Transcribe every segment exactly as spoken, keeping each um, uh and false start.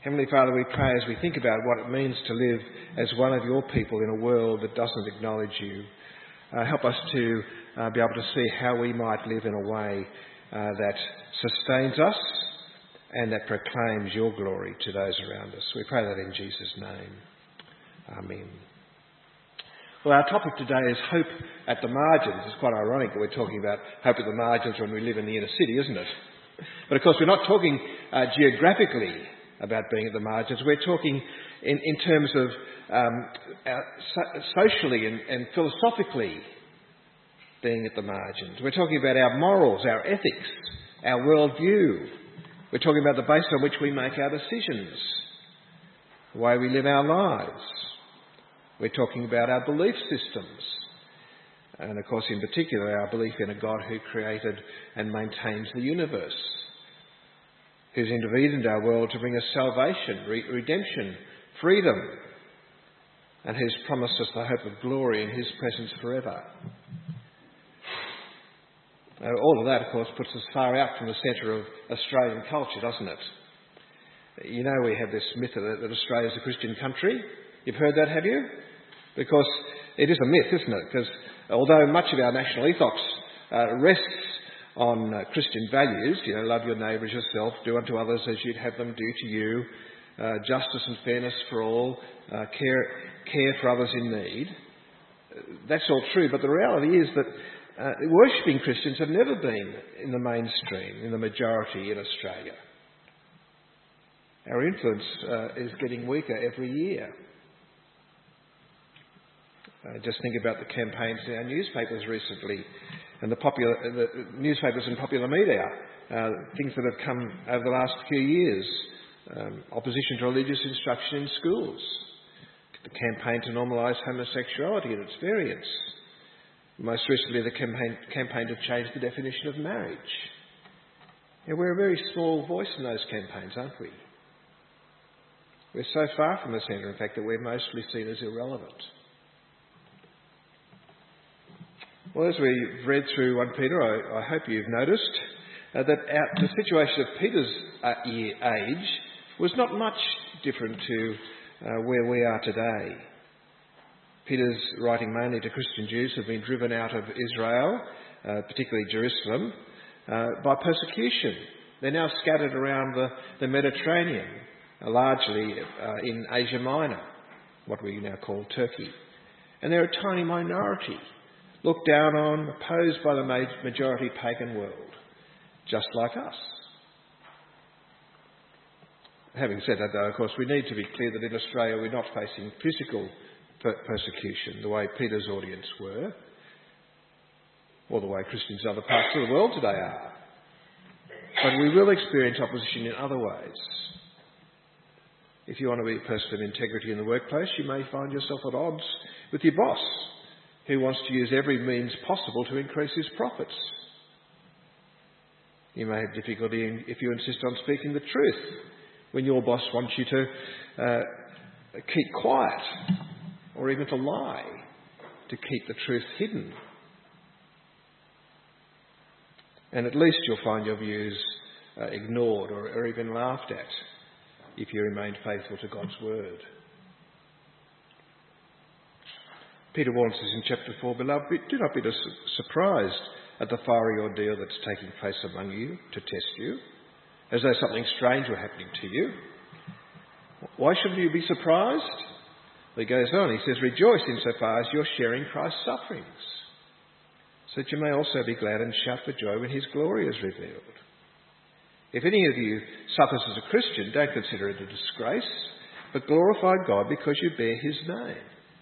Heavenly Father, we pray as we think about what it means to live as one of your people in a world that doesn't acknowledge you. Uh, help us to uh, be able to see how we might live in a way uh, that sustains us and that proclaims your glory to those around us. We pray that in Jesus' name. Amen. Well, our topic today is hope at the margins. It's quite ironic that we're talking about hope at the margins when we live in the inner city, isn't it? But of course, we're not talking uh, geographically about being at the margins. We're talking in, in terms of um, our, so, socially and, and philosophically being at the margins. We're talking about our morals, our ethics, our worldview. We're talking about the basis on which we make our decisions, the way we live our lives. We're talking about our belief systems. And of course, in particular, our belief in a God who created and maintains the universe, who's intervened in our world to bring us salvation, re- redemption, freedom, and who's promised us the hope of glory in his presence forever. Now, all of that, of course, puts us far out from the centre of Australian culture, doesn't it? You know, we have this myth that, that Australia is a Christian country. You've heard that, have you? Because it is a myth, isn't it? Because although much of our national ethos uh, rests on uh, Christian values, you know, love your neighbour as yourself, do unto others as you'd have them do to you, uh, justice and fairness for all, uh, care, care for others in need. Uh, that's all true, but the reality is that uh, worshipping Christians have never been in the mainstream, in the majority in Australia. Our influence uh, is getting weaker every year. Uh, just think about the campaigns in our newspapers recently and the, popular, the newspapers and popular media, uh, things that have come over the last few years. Um, opposition to religious instruction in schools, the campaign to normalise homosexuality and its variants. Most recently, the campaign, campaign to change the definition of marriage. Yeah, we're a very small voice in those campaigns, aren't we? We're so far from the centre, in fact, that we're mostly seen as irrelevant. Well, as we've read through First Peter, I, I hope you've noticed uh, that our, the situation of Peter's uh, year, age was not much different to uh, where we are today. Peter's writing mainly to Christian Jews who have been driven out of Israel, uh, particularly Jerusalem, uh, by persecution. They're now scattered around the, the Mediterranean, uh, largely uh, in Asia Minor, what we now call Turkey. And they're a tiny minority, looked down on, opposed by the majority pagan world, just like us. Having said that, though, of course, we need to be clear that in Australia we're not facing physical per- persecution the way Peter's audience were, or the way Christians in other parts of the world today are. But we will experience opposition in other ways. If you want to be a person of integrity in the workplace, you may find yourself at odds with your boss, who wants to use every means possible to increase his profits. You may have difficulty in, if you insist on speaking the truth when your boss wants you to uh, keep quiet or even to lie, to keep the truth hidden. And at least you'll find your views uh, ignored or, or even laughed at if you remain faithful to God's word. Peter warns us in chapter four, beloved, do not be surprised at the fiery ordeal that's taking place among you to test you, as though something strange were happening to you. Why shouldn't you be surprised? Well, he goes on, he says, rejoice insofar as you're sharing Christ's sufferings, so that you may also be glad and shout for joy when his glory is revealed. If any of you suffers as a Christian, don't consider it a disgrace, but glorify God because you bear his name.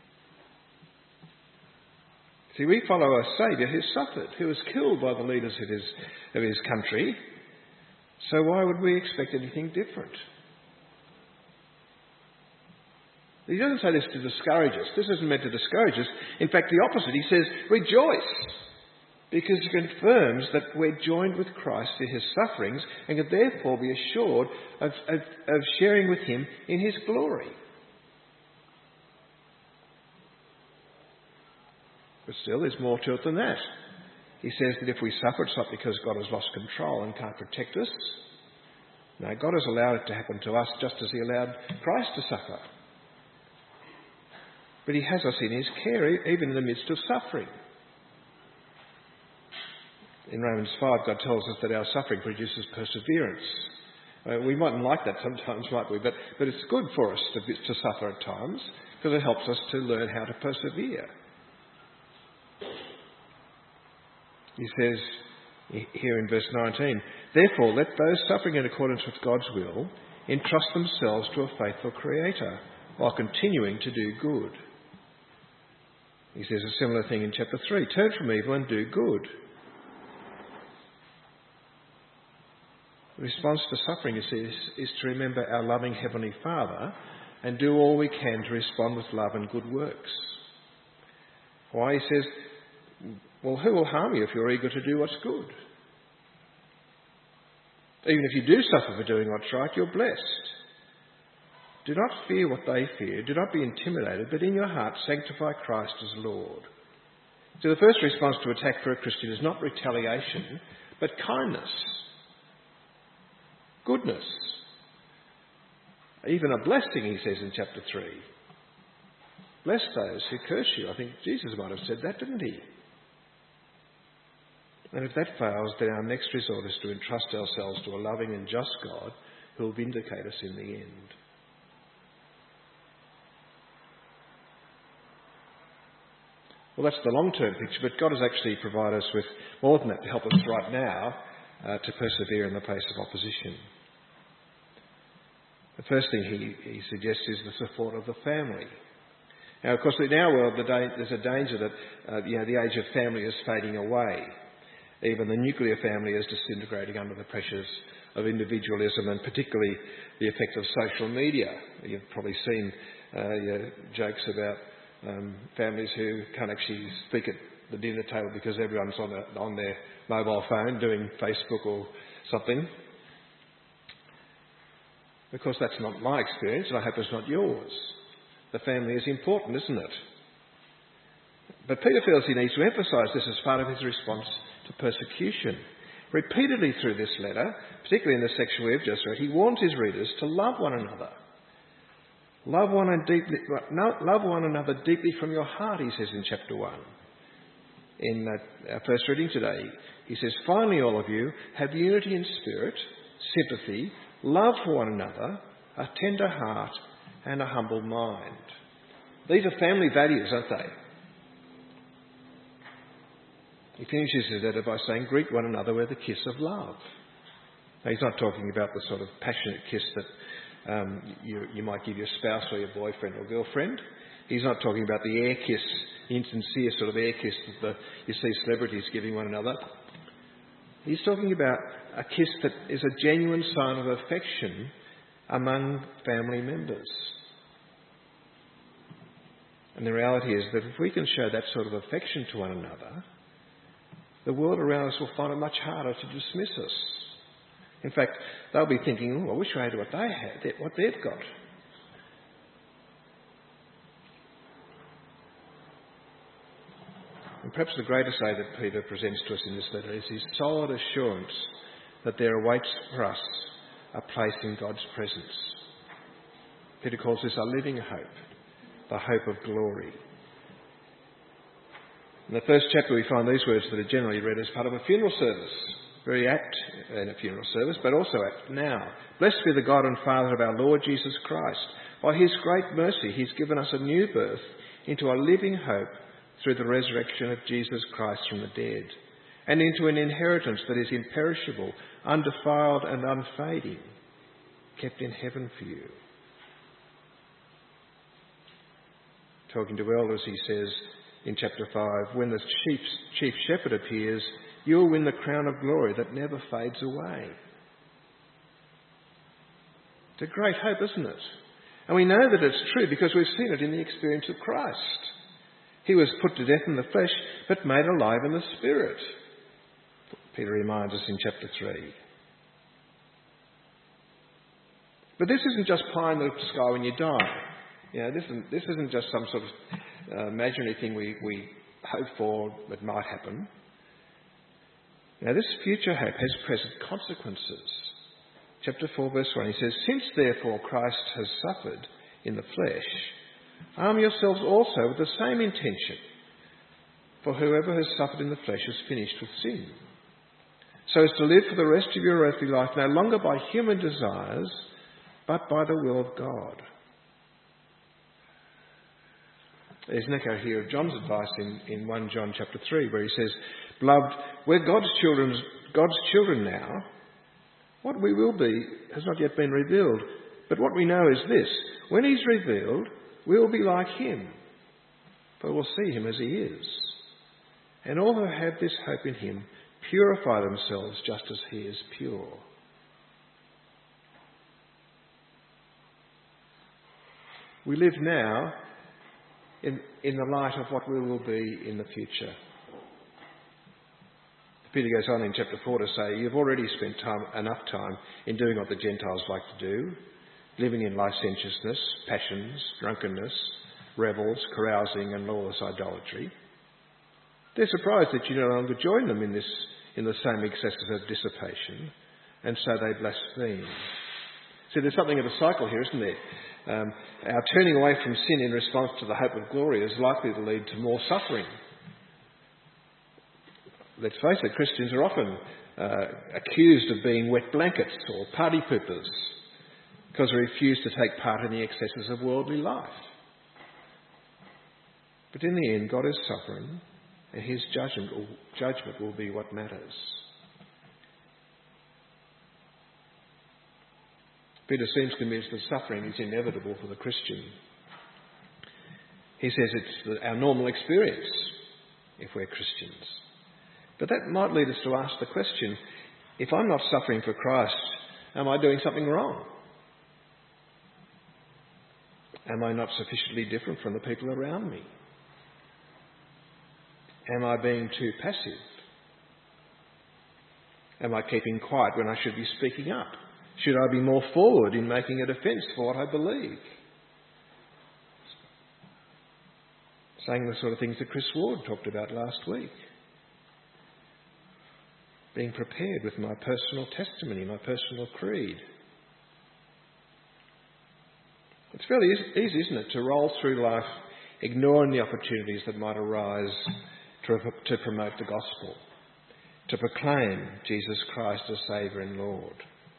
See, we follow a Saviour who suffered, who was killed by the leaders of his, of his country. So why would we expect anything different? He doesn't say this to discourage us. This isn't meant to discourage us. In fact, the opposite. He says, rejoice, because it confirms that we're joined with Christ in his sufferings and can therefore be assured of, of, of sharing with him in his glory. But still, there's more to it than that. He says that if we suffer, it's not because God has lost control and can't protect us. No, God has allowed it to happen to us just as he allowed Christ to suffer. But he has us in his care, even in the midst of suffering. In Romans five, God tells us that our suffering produces perseverance. Uh, we mightn't like that sometimes, might we? But, but it's good for us to, to suffer at times because it helps us to learn how to persevere. He says here in verse nineteen, "Therefore let those suffering in accordance with God's will entrust themselves to a faithful Creator while continuing to do good." He says a similar thing in chapter three, "Turn from evil and do good." The response to suffering, he says, is to remember our loving Heavenly Father and do all we can to respond with love and good works. Why? He says, well, who will harm you if you're eager to do what's good? Even if you do suffer for doing what's right, you're blessed. Do not fear what they fear. Do not be intimidated, but in your heart sanctify Christ as Lord. So the first response to attack for a Christian is not retaliation, but kindness. Goodness. Even a blessing, he says in chapter three. Bless those who curse you. I think Jesus might have said that, didn't he? And if that fails, then our next resort is to entrust ourselves to a loving and just God who will vindicate us in the end. Well, that's the long-term picture, but God has actually provided us with more than that to help us right now uh, to persevere in the face of opposition. The first thing he, he suggests is the support of the family. Now, of course, in our world, the da- there's a danger that uh, you know, the age of family is fading away. Even the nuclear family is disintegrating under the pressures of individualism and particularly the effect of social media. You've probably seen uh, you know, jokes about um, families who can't actually speak at the dinner table because everyone's on, a, on their mobile phone doing Facebook or something. Of course, that's not my experience, and I hope it's not yours. The family is important, isn't it? But Peter feels he needs to emphasise this as part of his response to persecution. Repeatedly through this letter, particularly in the section we've just read, he warns his readers to love one another. Love one, and deeply, love one another deeply from your heart, he says in chapter one. In uh, our first reading today, he says, "Finally, all of you, have unity in spirit, sympathy, love for one another, a tender heart and a humble mind." These are family values, aren't they? He finishes his letter by saying, "Greet one another with a kiss of love." Now, he's not talking about the sort of passionate kiss that um, you, you might give your spouse or your boyfriend or girlfriend. He's not talking about the air kiss, the insincere sort of air kiss that the, you see celebrities giving one another. He's talking about a kiss that is a genuine sign of affection among family members. And the reality is that if we can show that sort of affection to one another, the world around us will find it much harder to dismiss us. In fact, they'll be thinking, oh, I wish I had what they had, what they've got. And perhaps the greatest aid that Peter presents to us in this letter is his solid assurance that there awaits for us a place in God's presence. Peter calls this a living hope, the hope of glory. In the first chapter we find these words that are generally read as part of a funeral service. Very apt in a funeral service, but also apt now. "Blessed be the God and Father of our Lord Jesus Christ. By his great mercy he's given us a new birth into a living hope through the resurrection of Jesus Christ from the dead, and into an inheritance that is imperishable, undefiled and unfading, kept in heaven for you." Talking to elders, he says in chapter five, "When the chief, chief shepherd appears, you will win the crown of glory that never fades away." It's a great hope, isn't it? And we know that it's true because we've seen it in the experience of Christ. He was put to death in the flesh, but made alive in the spirit. Peter reminds us in chapter three. But this isn't just pie in the sky when you die. You know, this isn't, this isn't just some sort of uh, imaginary thing we, we hope for that might happen. Now, this future hope has present consequences. chapter four, verse one, he says, "Since therefore Christ has suffered in the flesh, arm yourselves also with the same intention. For whoever has suffered in the flesh has finished with sin, so as to live for the rest of your earthly life no longer by human desires, but by the will of God." There's an echo here of John's advice in, in First John chapter three, where he says, "Beloved, we're God's children, God's children now. What we will be has not yet been revealed. But what we know is this: when he's revealed, we will be like him, for we'll see him as he is. And all who have this hope in him purify themselves just as he is pure." We live now in, in the light of what we will be in the future. Peter goes on in chapter four to say, "You've already spent time, enough time in doing what the Gentiles like to do, living in licentiousness, passions, drunkenness, revels, carousing and lawless idolatry. They're surprised that you no longer join them in this in the same excesses of dissipation, and so they blaspheme." See, there's something of a cycle here, isn't there? Um, our turning away from sin in response to the hope of glory is likely to lead to more suffering. Let's face it, Christians are often uh, accused of being wet blankets or party poopers because they refuse to take part in the excesses of worldly life. But in the end, God is sovereign, and his judgment will, judgment will be what matters. Peter seems convinced that suffering is inevitable for the Christian. He says it's the, our normal experience if we're Christians. But that might lead us to ask the question, if I'm not suffering for Christ, am I doing something wrong? Am I not sufficiently different from the people around me? Am I being too passive? Am I keeping quiet when I should be speaking up? Should I be more forward in making a defence for what I believe? Saying the sort of things that Chris Ward talked about last week. Being prepared with my personal testimony, my personal creed. It's fairly easy, isn't it, to roll through life ignoring the opportunities that might arise to, to promote the gospel, to proclaim Jesus Christ as Saviour and Lord.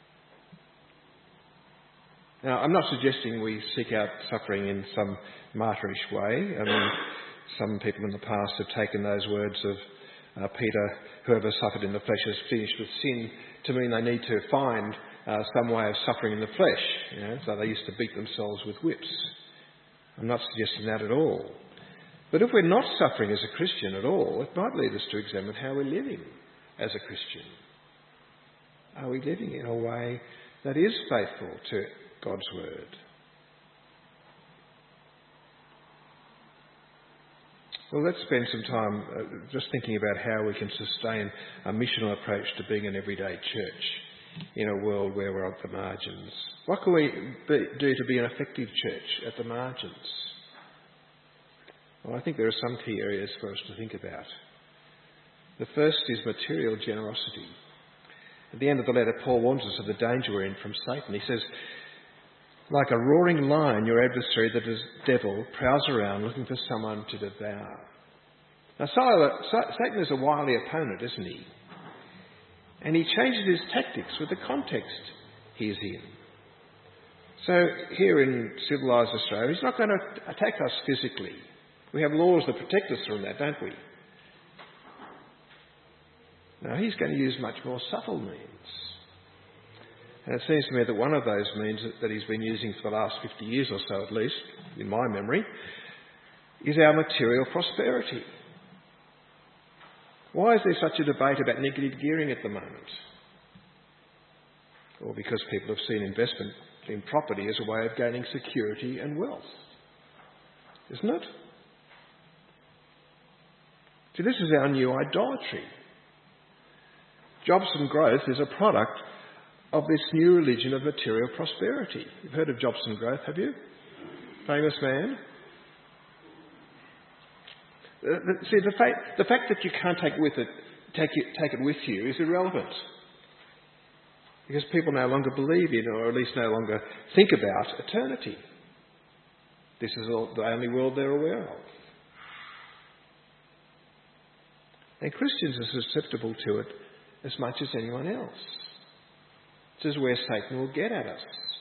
Now, I'm not suggesting we seek out suffering in some martyrish way. I mean, some people in the past have taken those words of uh, Peter, "Whoever suffered in the flesh has finished with sin," to mean they need to find uh, some way of suffering in the flesh. You know? So they used to beat themselves with whips. I'm not suggesting that at all. But if we're not suffering as a Christian at all, it might lead us to examine how we're living as a Christian. Are we living in a way that is faithful to God's word? Well, let's spend some time uh, just thinking about how we can sustain a missional approach to being an everyday church in a world where we're at the margins. What can we be, do to be an effective church at the margins? Well, I think there are some key areas for us to think about. The first is material generosity. At the end of the letter, Paul warns us of the danger we're in from Satan. He says, "Like a roaring lion, your adversary, the devil, prowls around looking for someone to devour." Now, Satan is a wily opponent, isn't he? And he changes his tactics with the context he is in. So here in civilised Australia, he's not going to attack us physically. We have laws that protect us from that, don't we? Now, he's going to use much more subtle means. And it seems to me that one of those means that he's been using for the last fifty years or so, at least, in my memory, is our material prosperity. Why is there such a debate about negative gearing at the moment? Well, because people have seen investment in property as a way of gaining security and wealth. Isn't it? See, this is our new idolatry. Jobson Growth is a product of this new religion of material prosperity. You've heard of Jobson Growth, have you? Famous man. Uh, see, the fact, the fact that you can't take with it, take it, take it with you is irrelevant. Because people no longer believe in, or at least no longer think about, eternity. This is all, the only world they're aware of. And Christians are susceptible to it as much as anyone else. This is where Satan will get at us.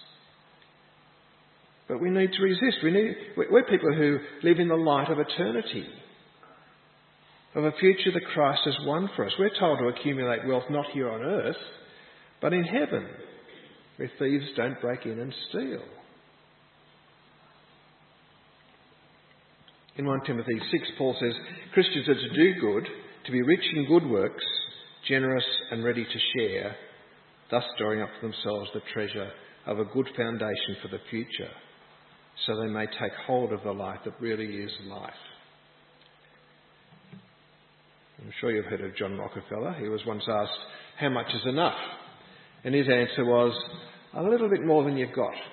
But we need to resist. We need, we're people who live in the light of eternity, of a future that Christ has won for us. We're told to accumulate wealth not here on earth, but in heaven, where thieves don't break in and steal. In First Timothy six, Paul says, Christians are to do good, to be rich in good works, generous and ready to share, thus storing up for themselves the treasure of a good foundation for the future, so they may take hold of the life that really is life. I'm sure you've heard of John Rockefeller. He was once asked, how much is enough? And his answer was, a little bit more than you've got.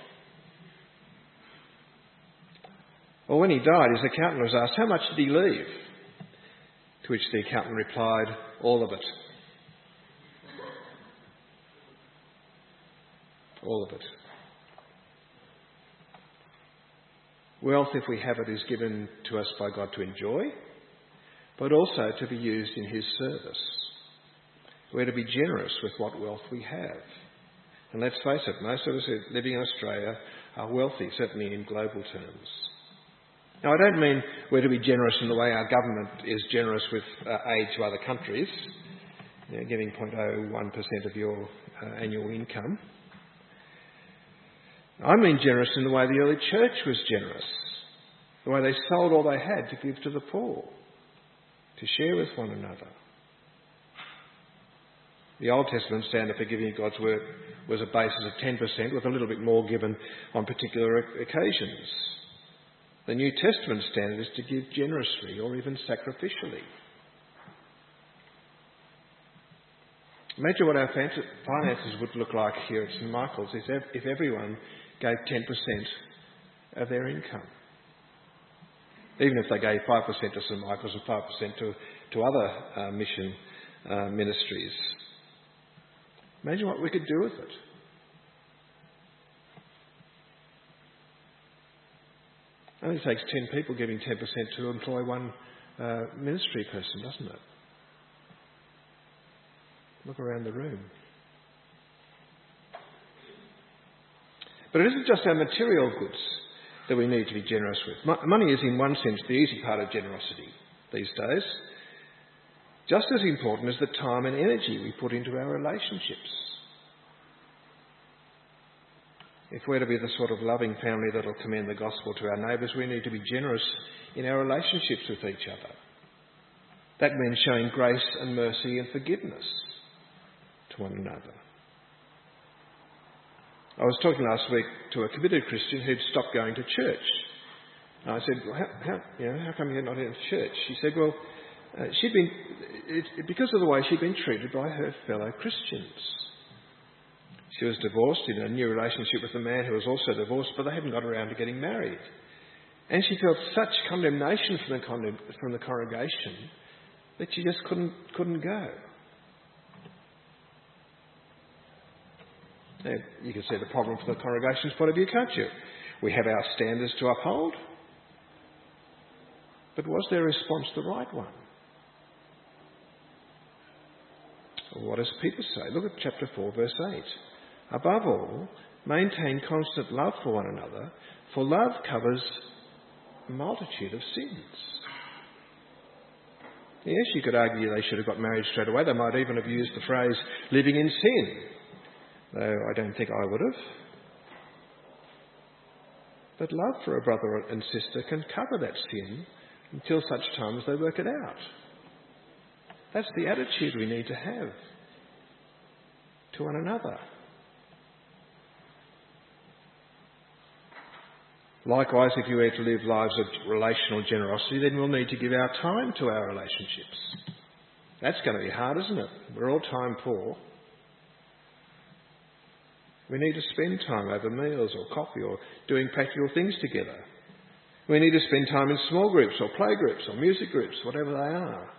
Or when he died, his accountant was asked, how much did he leave? To which the accountant replied, all of it. All of it. Wealth, if we have it, is given to us by God to enjoy, but also to be used in his service. We're to be generous with what wealth we have. And let's face it, most of us living in Australia are wealthy, certainly in global terms. Now, I don't mean we're to be generous in the way our government is generous with uh, aid to other countries, you know, giving zero point zero one percent of your uh, annual income. I mean generous in the way the early church was generous, the way they sold all they had to give to the poor, to share with one another. The Old Testament standard for giving God's work was a basis of ten percent, with a little bit more given on particular occasions. The New Testament standard is to give generously or even sacrificially. Imagine what our finances would look like here at St Michael's if everyone gave ten percent of their income. Even if they gave five percent to St Michael's and five percent to, to other uh, mission uh, ministries. Imagine what we could do with it. It only takes ten people giving ten percent to employ one uh, ministry person, doesn't it? Look around the room. But it isn't just our material goods that we need to be generous with. Mo- money is, in one sense, the easy part of generosity these days. Just as important is the time and energy we put into our relationships. If we're to be the sort of loving family that will commend the gospel to our neighbours, we need to be generous in our relationships with each other. That means showing grace and mercy and forgiveness to one another. I was talking last week to a committed Christian who'd stopped going to church. And I said, well, how, how, you know, how come you're not in church? She said, well, uh, she'd been, it, it, because of the way she'd been treated by her fellow Christians. She was divorced in a new relationship with a man who was also divorced, but they hadn't got around to getting married. And she felt such condemnation from the, condemn, from the congregation that she just couldn't, couldn't go. Now, you can see the problem from the congregation's point of view, can't you? We have our standards to uphold. But was their response the right one? Well, what does Peter say? Look at chapter four, verse eight. Above all, maintain constant love for one another, for love covers a multitude of sins. Yes, you could argue they should have got married straight away. They might even have used the phrase living in sin, though I don't think I would have. But love for a brother and sister can cover that sin until such time as they work it out. That's the attitude we need to have to one another. Likewise, if you are to live lives of relational generosity, then we'll need to give our time to our relationships. That's going to be hard, isn't it? We're all time poor. We need to spend time over meals or coffee or doing practical things together. We need to spend time in small groups or play groups or music groups, whatever they are.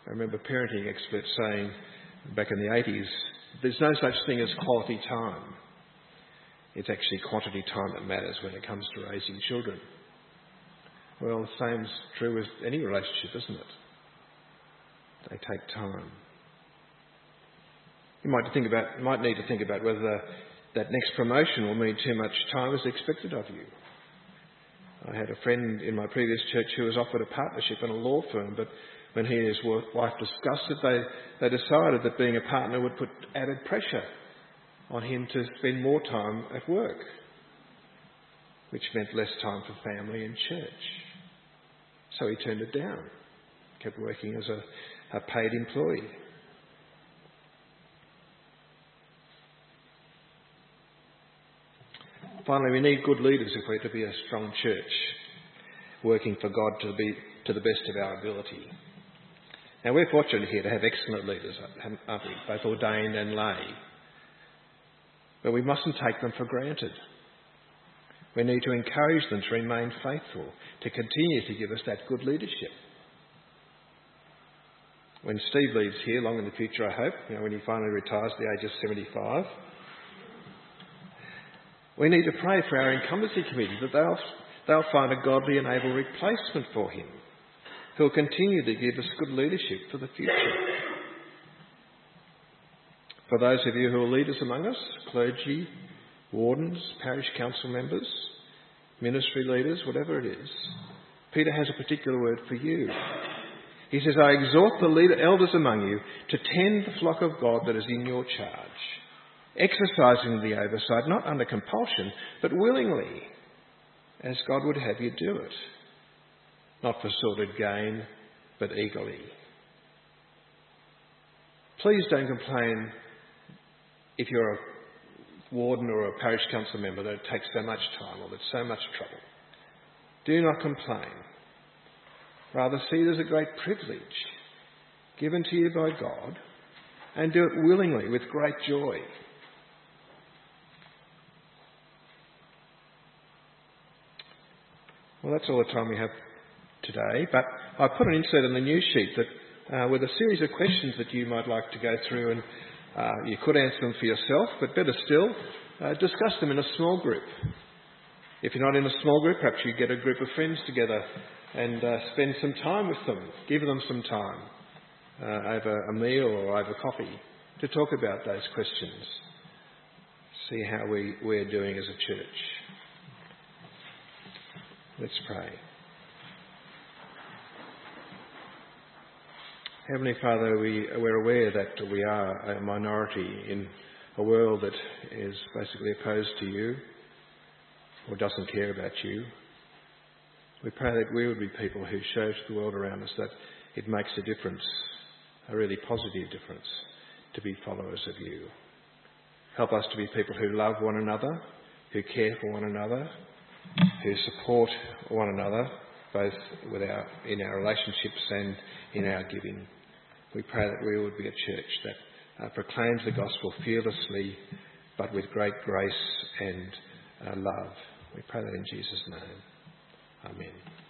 I remember parenting experts saying back in the eighties, there's no such thing as quality time. It's actually quantity time that matters when it comes to raising children. Well, the same's true with any relationship, isn't it? They take time. You might think about, might need to think about whether the, that next promotion will mean too much time is expected of you. I had a friend in my previous church who was offered a partnership in a law firm, but when he and his wife discussed it, they, they decided that being a partner would put added pressure on him to spend more time at work, which meant less time for family and church. So he turned it down, kept working as a, a paid employee. Finally, we need good leaders if we're to be a strong church, working for God to be to the best of our ability. Now, we're fortunate here to have excellent leaders, aren't we? Both ordained and lay. But we mustn't take them for granted. We need to encourage them to remain faithful, to continue to give us that good leadership. When Steve leaves here, long in the future, I hope, you know, when he finally retires at the age of seventy-five, we need to pray for our incumbency committee that they'll, they'll find a godly and able replacement for him who'll continue to give us good leadership for the future. For those of you who are leaders among us, clergy, wardens, parish council members, ministry leaders, whatever it is, Peter has a particular word for you. He says, I exhort the leader, elders among you to tend the flock of God that is in your charge, exercising the oversight, not under compulsion, but willingly, as God would have you do it. Not for sordid gain, but eagerly. Please don't complain if you're a warden or a parish council member that it takes so much time or there's so much trouble. Do not complain. Rather see it as a great privilege given to you by God, and do it willingly with great joy. Well, that's all the time we have today, but I put an insert in the news sheet that uh, with a series of questions that you might like to go through, and uh, you could answer them for yourself, but better still, uh, discuss them in a small group. If you're not in a small group, perhaps you get a group of friends together and uh, spend some time with them, give them some time uh, over a meal or over coffee to talk about those questions. See how we, we're doing as a church. Let's pray. Heavenly Father, we, we're aware that we are a minority in a world that is basically opposed to you or doesn't care about you. We pray that we would be people who show to the world around us that it makes a difference, a really positive difference, to be followers of you. Help us to be people who love one another, who care for one another, who support one another, both with our, in our relationships and in our giving. We pray that we would be a church that uh, proclaims the gospel fearlessly, but with great grace and uh, love. We pray that in Jesus' name. Amen.